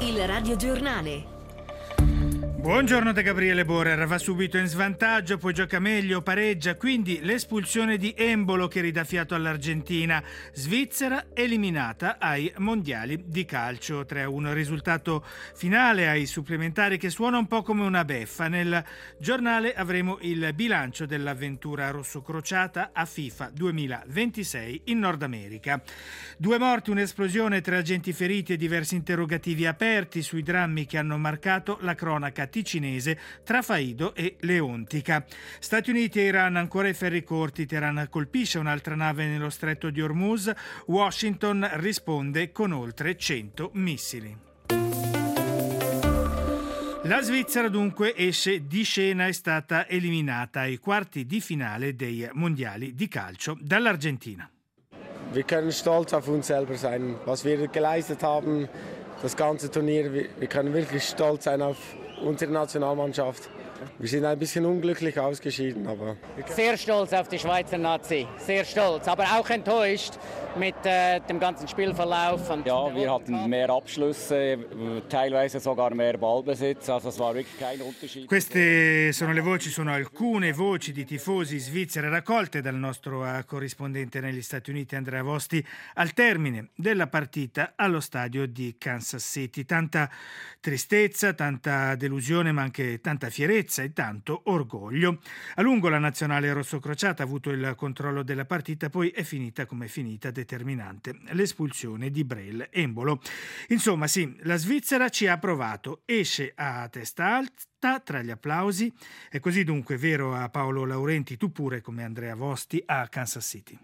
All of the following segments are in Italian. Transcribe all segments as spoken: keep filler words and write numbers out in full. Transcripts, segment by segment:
Il radiogiornale. Buongiorno da Gabriele Borer, va subito in svantaggio, poi gioca meglio, pareggia, quindi l'espulsione di Embolo che ridà fiato all'Argentina. Svizzera eliminata ai mondiali di calcio tre a uno. Risultato finale ai supplementari che suona un po' come una beffa. Nel giornale avremo il bilancio dell'avventura rossocrociata a FIFA duemilaventisei in Nord America. Due morti, un'esplosione, tre agenti feriti e diversi interrogativi aperti sui drammi che hanno marcato la cronaca ticinese tra Faido e Leontica. Stati Uniti e Iran ancora ai ferri corti. Teheran colpisce un'altra nave nello stretto di Hormuz. Washington risponde con oltre cento missili. La Svizzera dunque esce di scena, è stata eliminata ai quarti di finale dei mondiali di calcio dall'Argentina. Wir können stolz auf uns selber sein, was wir geleistet haben, das ganze Turnier. Wir können wirklich stolz sein auf unsere Nationalmannschaft. Wir sind ein bisschen unglücklich ausgeschieden, aber... Sehr stolz auf die Schweizer Nazi, sehr stolz, aber auch enttäuscht mit äh, dem ganzen Spielverlauf. Ja, wir hatten mehr Abschlüsse, teilweise sogar mehr Ballbesitz, also es war wirklich kein Unterschied. Queste sono le voci, sono alcune voci di tifosi svizzeri raccolte dal nostro corrispondente negli Stati Uniti Andrea Vosti al termine della partita allo stadio di Kansas City. Tanta tristezza, tanta delusione, ma anche tanta fierezza e tanto orgoglio. A lungo la nazionale rossocrociata ha avuto il controllo della partita, poi è finita come è finita, determinante l'espulsione di Breel Embolo. Insomma sì, la Svizzera ci ha provato, esce a testa alta tra gli applausi. È così dunque, vero a Paolo Laurenti, tu pure come Andrea Vosti a Kansas City?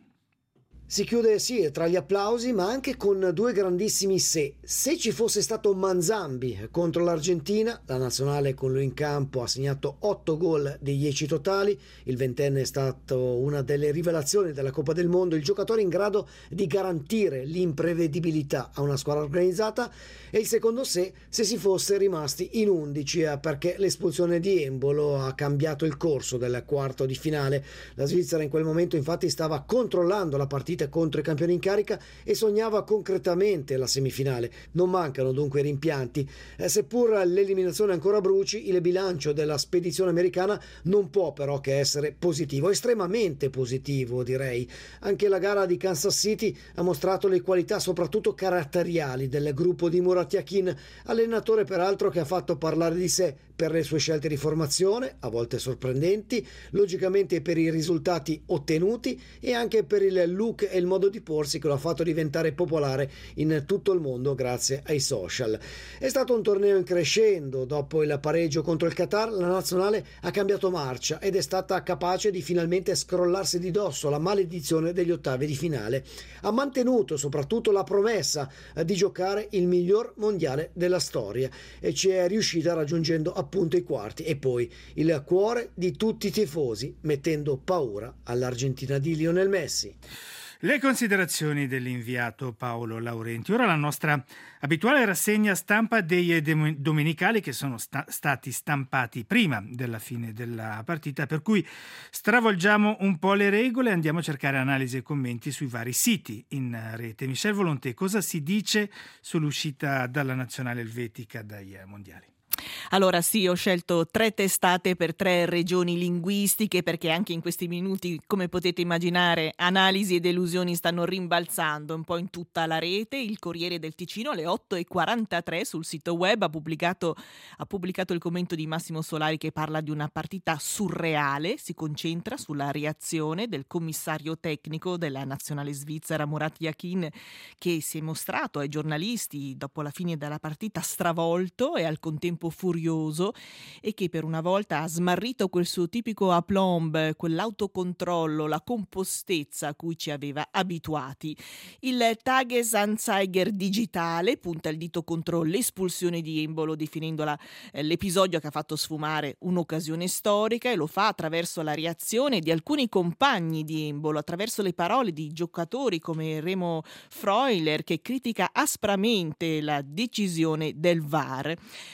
Si chiude sì tra gli applausi, ma anche con due grandissimi se. Se ci fosse stato Manzambi contro l'Argentina, la nazionale con lui in campo ha segnato otto gol dei dieci totali, il ventenne è stato una delle rivelazioni della Coppa del Mondo, il giocatore in grado di garantire l'imprevedibilità a una squadra organizzata, e il secondo se, se si fosse rimasti in undici, perché l'espulsione di Embolo ha cambiato il corso del quarto di finale. La Svizzera in quel momento infatti stava controllando la partita contro i campioni in carica e sognava concretamente la semifinale. Non mancano dunque rimpianti, eh, seppur l'eliminazione ancora bruci, il bilancio della spedizione americana non può però che essere positivo, estremamente positivo direi. Anche la gara di Kansas City ha mostrato le qualità soprattutto caratteriali del gruppo di Murat Yakin, allenatore peraltro che ha fatto parlare di sé per le sue scelte di formazione, a volte sorprendenti, logicamente per i risultati ottenuti e anche per il look e il modo di porsi che lo ha fatto diventare popolare in tutto il mondo grazie ai social. È stato un torneo in crescendo. Dopo il pareggio contro il Qatar, la nazionale ha cambiato marcia ed è stata capace di finalmente scrollarsi di dosso la maledizione degli ottavi di finale. Ha mantenuto soprattutto la promessa di giocare il miglior mondiale della storia e ci è riuscita raggiungendo appunto i quarti, e poi il cuore di tutti i tifosi, mettendo paura all'Argentina di Lionel Messi. Le considerazioni dell'inviato Paolo Laurenti. Ora la nostra abituale rassegna stampa dei domenicali che sono sta- stati stampati prima della fine della partita, per cui stravolgiamo un po' le regole e andiamo a cercare analisi e commenti sui vari siti in rete. Michel Volonté, cosa si dice sull'uscita dalla nazionale elvetica dai mondiali? Allora sì, ho scelto tre testate per tre regioni linguistiche, perché anche in questi minuti, come potete immaginare, analisi e delusioni stanno rimbalzando un po' in tutta la rete. Il Corriere del Ticino alle otto e quarantatré sul sito web ha pubblicato, ha pubblicato il commento di Massimo Solari che parla di una partita surreale. Si concentra sulla reazione del commissario tecnico della nazionale svizzera Murat Yakin, che si è mostrato ai giornalisti dopo la fine della partita stravolto e al contempo furioso, e che per una volta ha smarrito quel suo tipico aplomb, quell'autocontrollo, la compostezza a cui ci aveva abituati. Il Tagesanzeiger digitale punta il dito contro l'espulsione di Embolo, definendola eh, l'episodio che ha fatto sfumare un'occasione storica, e lo fa attraverso la reazione di alcuni compagni di Embolo, attraverso le parole di giocatori come Remo Freuler, che critica aspramente la decisione del V A R. Il vento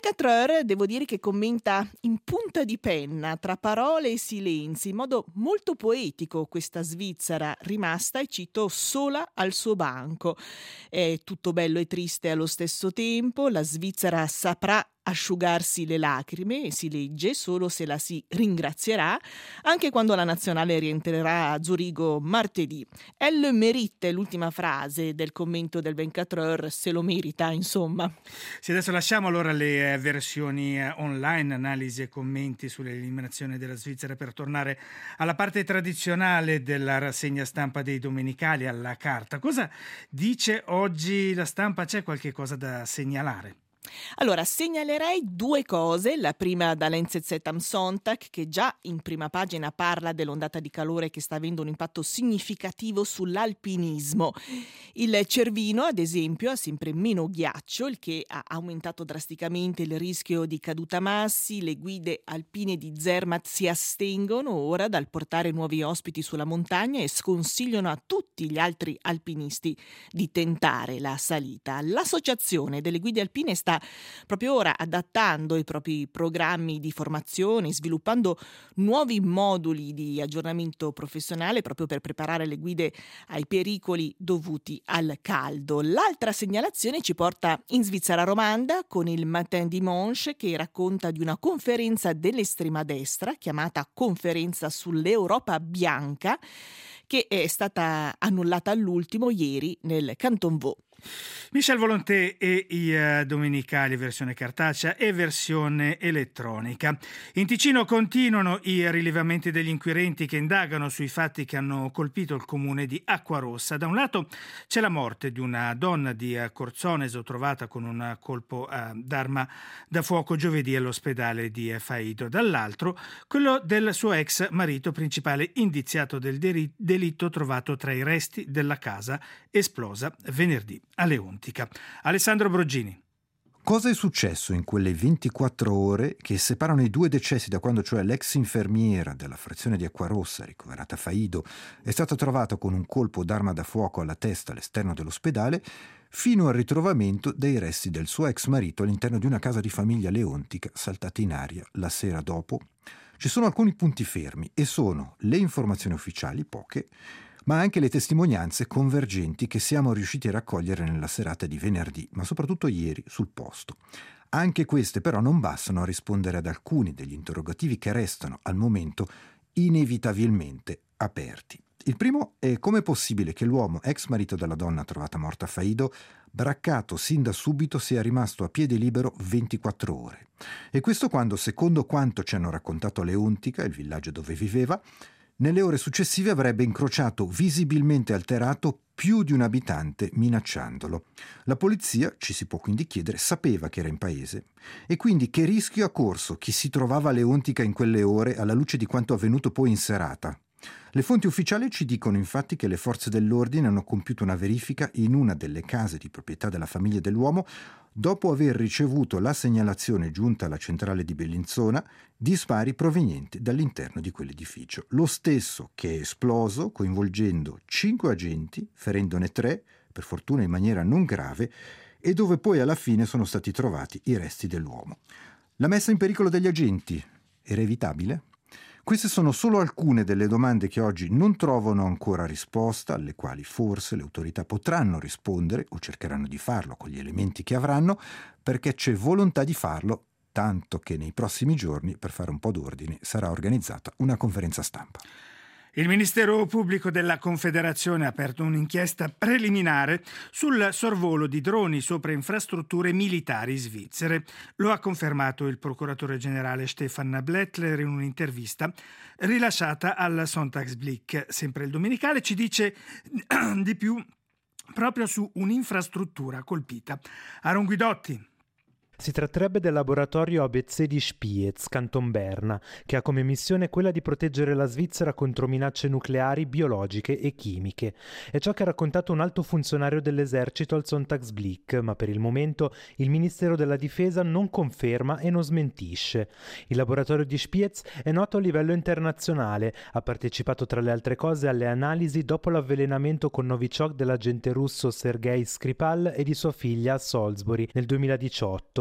ventiquattro Heures devo dire che commenta in punta di penna, tra parole e silenzi, in modo molto poetico questa Svizzera rimasta, e cito, sola al suo banco. È tutto bello e triste allo stesso tempo, la Svizzera saprà asciugarsi le lacrime, e si legge, solo se la si ringrazierà, anche quando la nazionale rientrerà a Zurigo martedì. Elle mérite, l'ultima frase del commento del ventiquattro Heures, se lo merita, insomma. Sì, adesso lasciamo allora le eh, versioni eh, online, analisi e commenti sull'eliminazione della Svizzera, per tornare alla parte tradizionale della rassegna stampa dei domenicali, alla carta. Cosa dice oggi la stampa? C'è qualche cosa da segnalare? Allora, segnalerei due cose. La prima dall'N Z Z am Sonntag, che già in prima pagina parla dell'ondata di calore che sta avendo un impatto significativo sull'alpinismo. Il Cervino, ad esempio, ha sempre meno ghiaccio, il che ha aumentato drasticamente il rischio di caduta massi. Le guide alpine di Zermatt si astengono ora dal portare nuovi ospiti sulla montagna e sconsigliano a tutti gli altri alpinisti di tentare la salita. L'Associazione delle guide alpine sta proprio ora adattando i propri programmi di formazione, sviluppando nuovi moduli di aggiornamento professionale proprio per preparare le guide ai pericoli dovuti al caldo. L'altra segnalazione ci porta in Svizzera romanda con il Matin Dimanche, che racconta di una conferenza dell'estrema destra chiamata Conferenza sull'Europa bianca, che è stata annullata all'ultimo ieri nel Canton Vaud. Michel Volonté e i uh, domenicali, versione cartacea e versione elettronica. In Ticino continuano i rilevamenti degli inquirenti che indagano sui fatti che hanno colpito il comune di Acquarossa. Da un lato c'è la morte di una donna di uh, Corzoneso trovata con un colpo uh, d'arma da fuoco giovedì all'ospedale di uh, Faido. Dall'altro quello del suo ex marito, principale indiziato del deri- delitto trovato tra i resti della casa esplosa venerdì a Leontica. Alessandro Broggini. Cosa è successo in quelle ventiquattro ore che separano i due decessi da quando, cioè, l'ex infermiera della frazione di Acquarossa, ricoverata a Faido, è stata trovata con un colpo d'arma da fuoco alla testa all'esterno dell'ospedale, fino al ritrovamento dei resti del suo ex marito all'interno di una casa di famiglia leontica saltata in aria la sera dopo? Ci sono alcuni punti fermi e sono le informazioni ufficiali, poche, ma anche le testimonianze convergenti che siamo riusciti a raccogliere nella serata di venerdì, ma soprattutto ieri sul posto. Anche queste però non bastano a rispondere ad alcuni degli interrogativi che restano al momento inevitabilmente aperti. Il primo è: come è possibile che l'uomo, ex marito della donna trovata morta a Faido, braccato sin da subito, sia rimasto a piede libero ventiquattro ore? E questo quando, secondo quanto ci hanno raccontato a Leontica, il villaggio dove viveva, nelle ore successive avrebbe incrociato visibilmente alterato più di un abitante minacciandolo. La polizia, ci si può quindi chiedere, sapeva che era in paese e quindi che rischio ha corso chi si trovava a Leontica in quelle ore alla luce di quanto avvenuto poi in serata. Le fonti ufficiali ci dicono infatti che le forze dell'ordine hanno compiuto una verifica in una delle case di proprietà della famiglia dell'uomo dopo aver ricevuto la segnalazione giunta alla centrale di Bellinzona di spari provenienti dall'interno di quell'edificio. Lo stesso che è esploso, coinvolgendo cinque agenti, ferendone tre, per fortuna in maniera non grave, e dove poi alla fine sono stati trovati i resti dell'uomo. La messa in pericolo degli agenti era evitabile? Queste sono solo alcune delle domande che oggi non trovano ancora risposta, alle quali forse le autorità potranno rispondere o cercheranno di farlo con gli elementi che avranno, perché c'è volontà di farlo, tanto che nei prossimi giorni, per fare un po' d'ordine, sarà organizzata una conferenza stampa. Il Ministero Pubblico della Confederazione ha aperto un'inchiesta preliminare sul sorvolo di droni sopra infrastrutture militari svizzere. Lo ha confermato il procuratore generale Stefan Blättler in un'intervista rilasciata al Sonntagsblick. Sempre il domenicale ci dice di più proprio su un'infrastruttura colpita. Aaron Guidotti. Si tratterebbe del laboratorio A B C di Spiez, Canton Berna, che ha come missione quella di proteggere la Svizzera contro minacce nucleari, biologiche e chimiche. È ciò che ha raccontato un alto funzionario dell'esercito al Sonntagsblick, ma per il momento il Ministero della Difesa non conferma e non smentisce. Il laboratorio di Spiez è noto a livello internazionale, ha partecipato tra le altre cose alle analisi dopo l'avvelenamento con Novichok dell'agente russo Sergei Skripal e di sua figlia a Salisbury nel duemiladiciotto,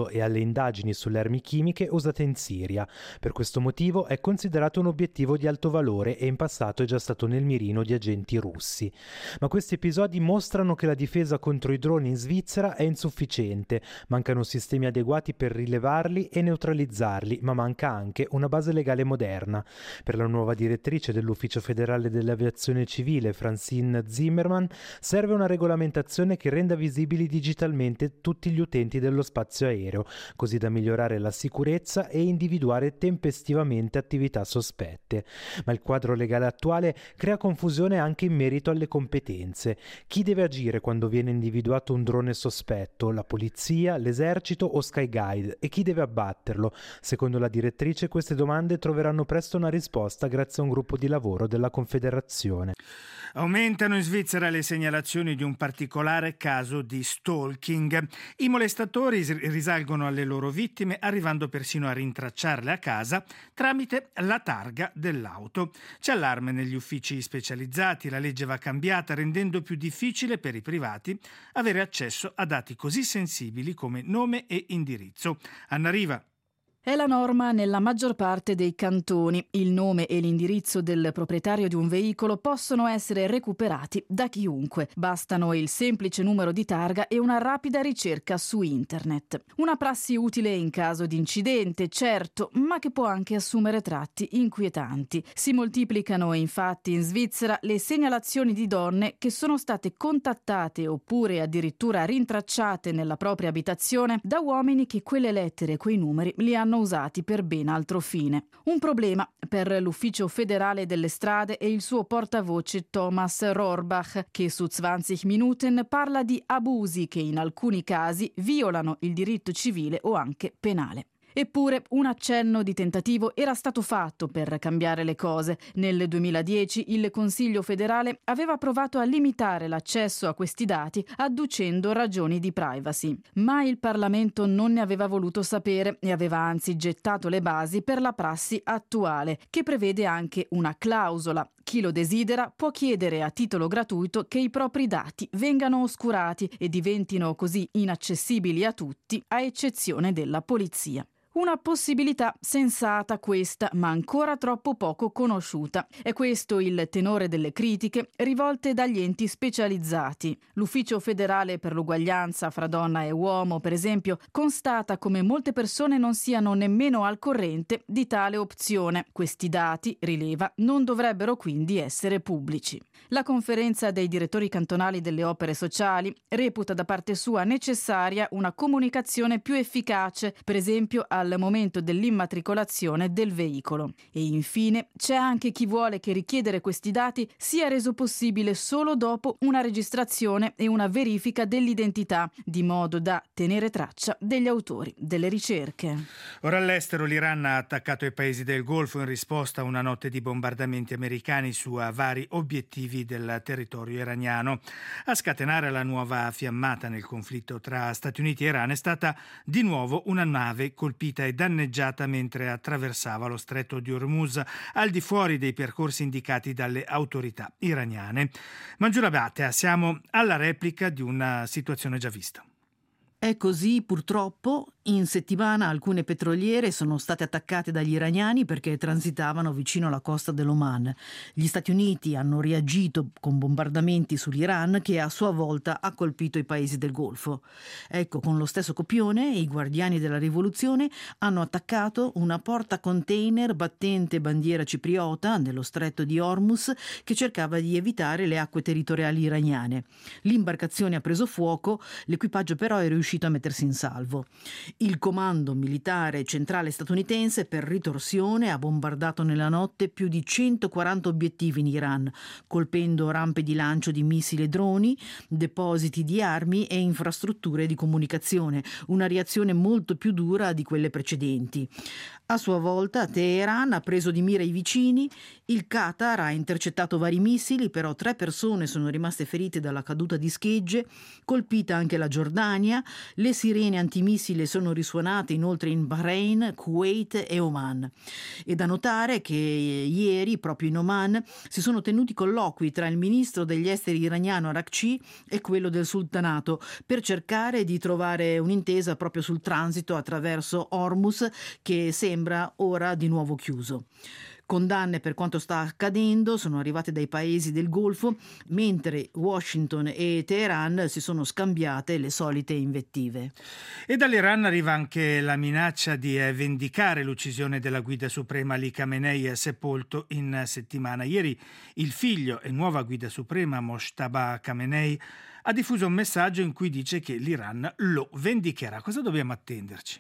seguito e alle indagini sulle armi chimiche usate in Siria. Per questo motivo è considerato un obiettivo di alto valore e in passato è già stato nel mirino di agenti russi. Ma questi episodi mostrano che la difesa contro i droni in Svizzera è insufficiente, mancano sistemi adeguati per rilevarli e neutralizzarli, ma manca anche una base legale moderna. Per la nuova direttrice dell'Ufficio federale dell'aviazione civile, Francine Zimmermann, serve una regolamentazione che renda visibili digitalmente tutti gli utenti dello spazio aereo, così da migliorare la sicurezza e individuare tempestivamente attività sospette. Ma il quadro legale attuale crea confusione anche in merito alle competenze. Chi deve agire quando viene individuato un drone sospetto? La polizia, l'esercito o Skyguide? E chi deve abbatterlo? Secondo la direttrice, queste domande troveranno presto una risposta grazie a un gruppo di lavoro della Confederazione. Aumentano in Svizzera le segnalazioni di un particolare caso di stalking. I molestatori risalgono alle loro vittime, arrivando persino a rintracciarle a casa tramite la targa dell'auto. C'è allarme negli uffici specializzati, la legge va cambiata rendendo più difficile per i privati avere accesso a dati così sensibili come nome e indirizzo. Anna Riva. È la norma nella maggior parte dei cantoni. Il nome e l'indirizzo del proprietario di un veicolo possono essere recuperati da chiunque. Bastano il semplice numero di targa e una rapida ricerca su internet. Una prassi utile in caso di incidente, certo, ma che può anche assumere tratti inquietanti. Si moltiplicano infatti in Svizzera le segnalazioni di donne che sono state contattate oppure addirittura rintracciate nella propria abitazione da uomini che quelle lettere e quei numeri li hanno usati per ben altro fine. Un problema per l'Ufficio federale delle strade e il suo portavoce Thomas Rohrbach, che su venti Minuten parla di abusi che in alcuni casi violano il diritto civile o anche penale. Eppure un accenno di tentativo era stato fatto per cambiare le cose. Nel duemiladieci il Consiglio federale aveva provato a limitare l'accesso a questi dati adducendo ragioni di privacy. Ma il Parlamento non ne aveva voluto sapere e aveva anzi gettato le basi per la prassi attuale, che prevede anche una clausola. Chi lo desidera può chiedere a titolo gratuito che i propri dati vengano oscurati e diventino così inaccessibili a tutti, a eccezione della polizia. Una possibilità sensata questa, ma ancora troppo poco conosciuta. È questo il tenore delle critiche rivolte dagli enti specializzati. L'Ufficio federale per l'uguaglianza fra donna e uomo, per esempio, constata come molte persone non siano nemmeno al corrente di tale opzione. Questi dati, rileva, non dovrebbero quindi essere pubblici. La conferenza dei direttori cantonali delle opere sociali reputa da parte sua necessaria una comunicazione più efficace, per esempio al al momento dell'immatricolazione del veicolo. E infine c'è anche chi vuole che richiedere questi dati sia reso possibile solo dopo una registrazione e una verifica dell'identità, di modo da tenere traccia degli autori delle ricerche. Ora all'estero l'Iran ha attaccato i paesi del Golfo in risposta a una notte di bombardamenti americani su vari obiettivi del territorio iraniano. A scatenare la nuova fiammata nel conflitto tra Stati Uniti e Iran è stata di nuovo una nave colpita e danneggiata mentre attraversava lo stretto di Hormuz al di fuori dei percorsi indicati dalle autorità iraniane. Manjula Bhatia, siamo alla replica di una situazione già vista. È così, purtroppo. In settimana alcune petroliere sono state attaccate dagli iraniani perché transitavano vicino alla costa dell'Oman. Gli Stati Uniti hanno reagito con bombardamenti sull'Iran che a sua volta ha colpito i paesi del Golfo. Ecco, con lo stesso copione i guardiani della rivoluzione hanno attaccato una porta container battente bandiera cipriota nello stretto di Hormuz che cercava di evitare le acque territoriali iraniane. L'imbarcazione ha preso fuoco, l'equipaggio però è riuscito a mettersi in salvo. Il comando militare centrale statunitense per ritorsione ha bombardato nella notte più di centoquaranta obiettivi in Iran, colpendo rampe di lancio di missili e droni, depositi di armi e infrastrutture di comunicazione, una reazione molto più dura di quelle precedenti. A sua volta Teheran ha preso di mira i vicini, il Qatar ha intercettato vari missili, però tre persone sono rimaste ferite dalla caduta di schegge, colpita anche la Giordania, le sirene antimissile sono erano risuonate inoltre in Bahrain, Kuwait e Oman. E da notare che ieri, proprio in Oman, si sono tenuti colloqui tra il ministro degli esteri iraniano Araghchi e quello del sultanato per cercare di trovare un'intesa proprio sul transito attraverso Hormuz, che sembra ora di nuovo chiuso. Condanne per quanto sta accadendo sono arrivate dai paesi del Golfo, mentre Washington e Teheran si sono scambiate le solite invettive. E dall'Iran arriva anche la minaccia di vendicare l'uccisione della guida suprema Ali Khamenei, sepolto in settimana. Ieri il figlio e nuova guida suprema Mojtaba Khamenei ha diffuso un messaggio in cui dice che l'Iran lo vendicherà. Cosa dobbiamo attenderci?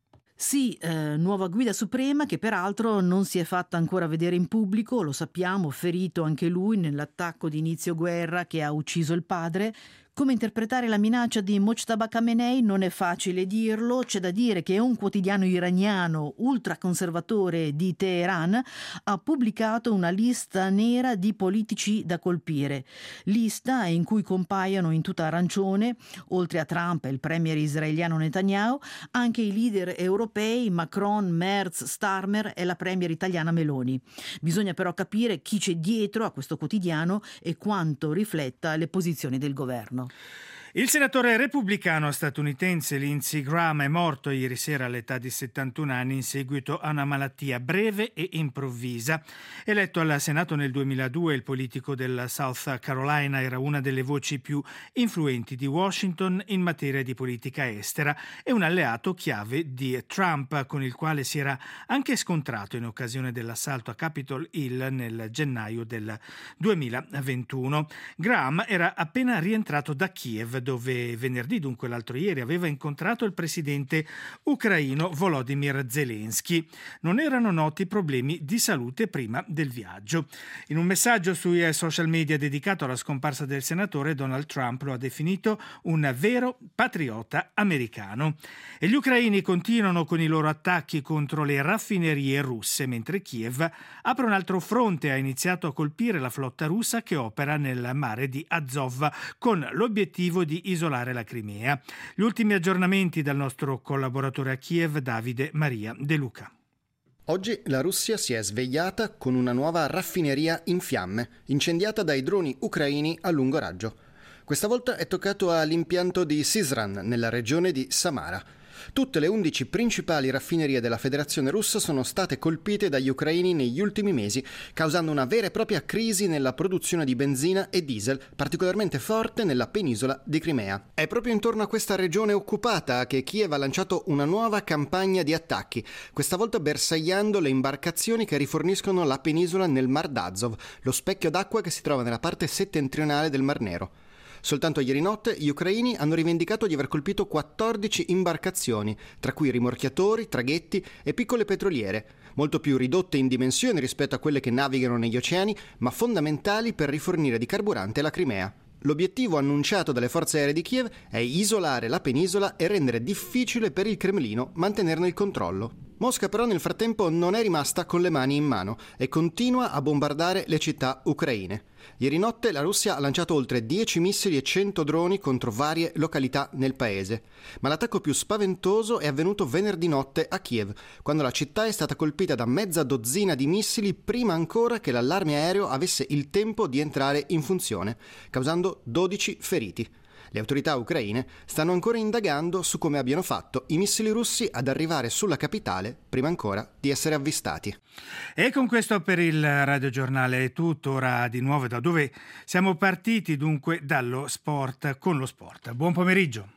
Sì, eh, nuova guida suprema che peraltro non si è fatta ancora vedere in pubblico, lo sappiamo, ferito anche lui nell'attacco di inizio guerra che ha ucciso il padre. Come interpretare la minaccia di Mojtaba Khamenei non è facile dirlo. C'è da dire che un quotidiano iraniano ultraconservatore di Teheran ha pubblicato una lista nera di politici da colpire, lista in cui compaiono in tuta arancione, oltre a Trump e il premier israeliano Netanyahu, anche i leader europei Macron, Merz, Starmer e la premier italiana Meloni. Bisogna però capire chi c'è dietro a questo quotidiano e quanto rifletta le posizioni del governo. Il senatore repubblicano statunitense Lindsey Graham è morto ieri sera all'età di settantuno anni in seguito a una malattia breve e improvvisa. Eletto al Senato nel duemiladue, il politico del South Carolina era una delle voci più influenti di Washington in materia di politica estera e un alleato chiave di Trump, con il quale si era anche scontrato in occasione dell'assalto a Capitol Hill nel gennaio del duemilaventuno. Graham era appena rientrato da Kiev, dove venerdì, dunque l'altro ieri, aveva incontrato il presidente ucraino Volodymyr Zelensky. Non erano noti problemi di salute prima del viaggio. In un messaggio sui social media dedicato alla scomparsa del senatore, Donald Trump lo ha definito un vero patriota americano. E gli ucraini continuano con i loro attacchi contro le raffinerie russe, mentre Kiev apre un altro fronte e ha iniziato a colpire la flotta russa che opera nel mare di Azov con l'obiettivo di isolare la Crimea. Gli ultimi aggiornamenti dal nostro collaboratore a Kiev, Davide Maria De Luca. Oggi la Russia si è svegliata con una nuova raffineria in fiamme, incendiata dai droni ucraini a lungo raggio. Questa volta è toccato all'impianto di Syzran, nella regione di Samara. Tutte le undici principali raffinerie della Federazione Russa sono state colpite dagli ucraini negli ultimi mesi, causando una vera e propria crisi nella produzione di benzina e diesel, particolarmente forte nella penisola di Crimea. È proprio intorno a questa regione occupata che Kiev ha lanciato una nuova campagna di attacchi, questa volta bersagliando le imbarcazioni che riforniscono la penisola nel Mar d'Azov, lo specchio d'acqua che si trova nella parte settentrionale del Mar Nero. Soltanto ieri notte gli ucraini hanno rivendicato di aver colpito quattordici imbarcazioni, tra cui rimorchiatori, traghetti e piccole petroliere, molto più ridotte in dimensioni rispetto a quelle che navigano negli oceani, ma fondamentali per rifornire di carburante la Crimea. L'obiettivo annunciato dalle forze aeree di Kiev è isolare la penisola e rendere difficile per il Cremlino mantenerne il controllo. Mosca però nel frattempo non è rimasta con le mani in mano e continua a bombardare le città ucraine. Ieri notte la Russia ha lanciato oltre dieci missili e cento droni contro varie località nel paese. Ma l'attacco più spaventoso è avvenuto venerdì notte a Kiev, quando la città è stata colpita da mezza dozzina di missili prima ancora che l'allarme aereo avesse il tempo di entrare in funzione, causando dodici feriti. Le autorità ucraine stanno ancora indagando su come abbiano fatto i missili russi ad arrivare sulla capitale prima ancora di essere avvistati. E con questo per il radiogiornale è tutto. Ora di nuovo da dove siamo partiti, dunque dallo sport con lo sport. Buon pomeriggio.